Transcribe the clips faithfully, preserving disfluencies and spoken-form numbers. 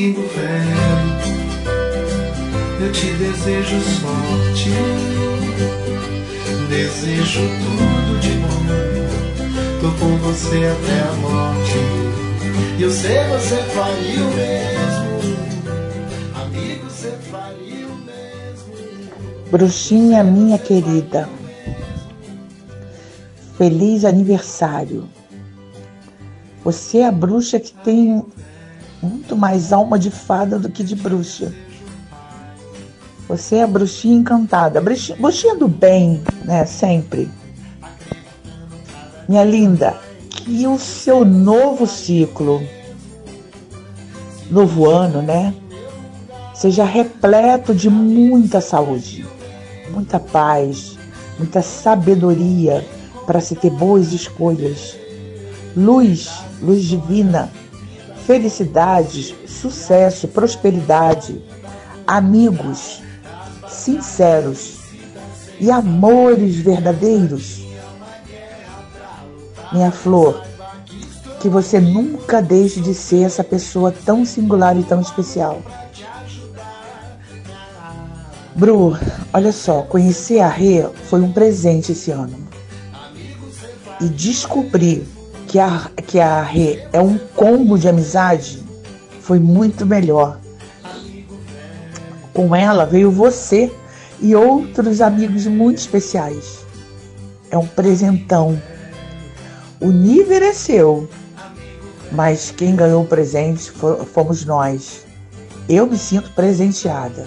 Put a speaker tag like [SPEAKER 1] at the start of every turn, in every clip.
[SPEAKER 1] amigo velho, eu te desejo sorte, desejo tudo de bom, tô com você até a morte. Eu sei você faria o mesmo, amigo, você faria o mesmo.
[SPEAKER 2] Bruxinha minha querida, feliz aniversário. Você é a bruxa que tem muito mais alma de fada do que de bruxa. Você é a bruxinha encantada, bruxinha, bruxinha do bem, né? Sempre. Minha linda, que o seu novo ciclo, novo ano, né? Seja repleto de muita saúde, muita paz, muita sabedoria para se ter boas escolhas. Luz, luz divina, felicidade, sucesso, prosperidade, amigos sinceros e amores verdadeiros. Minha flor, que você nunca deixe de ser essa pessoa tão singular e tão especial. Bru, olha só, conhecer a Rê foi um presente esse ano. E descobrir que a, que a Rê é um combo de amizade foi muito melhor. Com ela veio você e outros amigos muito especiais. É um presentão. O nível é seu, mas quem ganhou o presente fomos nós. Eu me sinto presenteada.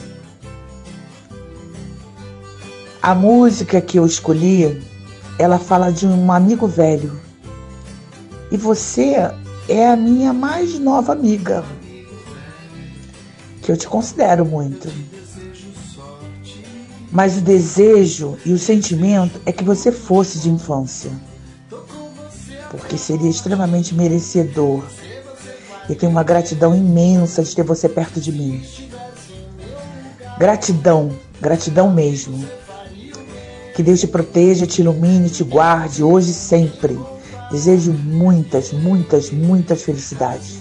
[SPEAKER 2] A música que eu escolhi, ela fala de um amigo velho. E você é a minha mais nova amiga, que eu te considero muito. Mas o desejo e o sentimento é que você fosse de infância, porque seria extremamente merecedor. E tenho uma gratidão imensa de ter você perto de mim. Gratidão, gratidão mesmo. Que Deus te proteja, te ilumine, te guarde hoje e sempre. Desejo muitas, muitas, muitas felicidades.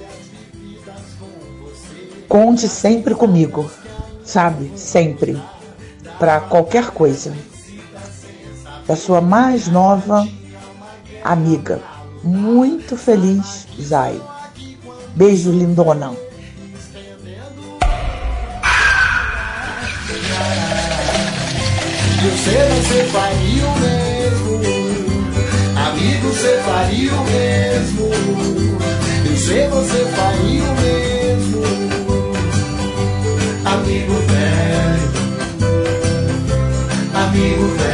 [SPEAKER 2] Conte sempre comigo, sabe? Sempre. Para qualquer coisa. Da sua mais nova amiga. Muito feliz, Zay. Beijo, lindona.
[SPEAKER 1] Eu sei você faria o mesmo, amigo, você faria o mesmo. Eu sei você faria o mesmo, amigo velho, amigo velho.